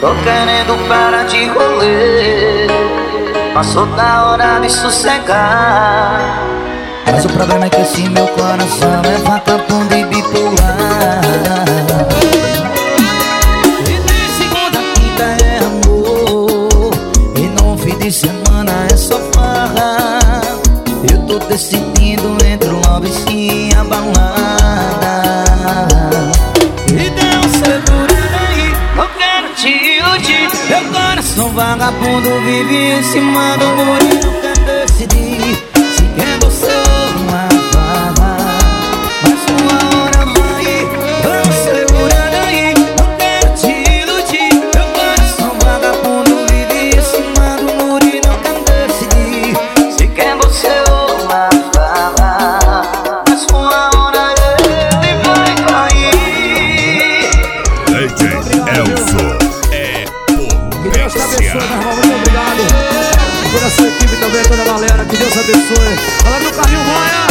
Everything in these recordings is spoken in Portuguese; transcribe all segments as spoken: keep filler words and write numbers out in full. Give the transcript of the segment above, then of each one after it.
Tô querendo parar de rolê, passou da hora de sossegar. Mas o problema é que esse meu coração é vagabundo e bipolar. E de segunda a quinta é amor, e no fim de semana é só farra. Eu tô decidindo entre o love e a balada. E deu um segurado aí, eu quero te iludir. Meu coração vagabundo vive em cima do muro e não quer decidir se quer você ou uma farra. Mas uma hora vai, vamos segurando aí, eu quero te iludir. Meu coração vagabundo vive em cima do muro e não quer decidir se quer você ou uma farra. Mas uma hora ele vai cair. D J Elzo é Que Deus te abençoe, meu irmão, muito obrigado. Toda a sua equipe também, toda a galera, que Deus abençoe. Galera do Carrinho Maia.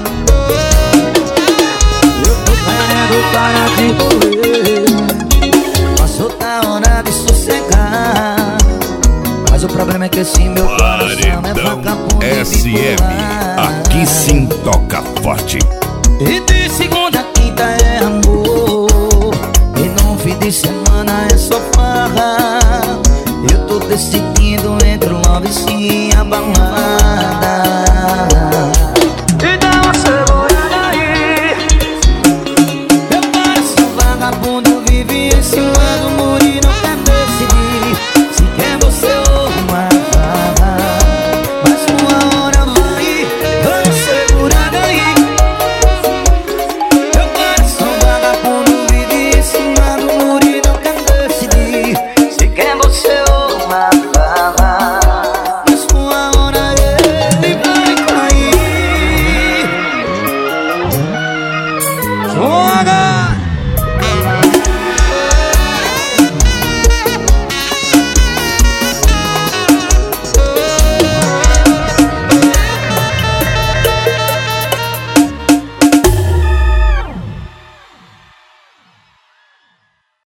Eu tô querendo parar de correr, passou da hora de sossegar. Mas o problema é que esse meu coração é Paredão vagabundo e S M. bipolar. Aqui sim toca forte. E de segunda a quinta é amor, e no fim de semana é só farra. Eu tô decidindo entre o love e a balada.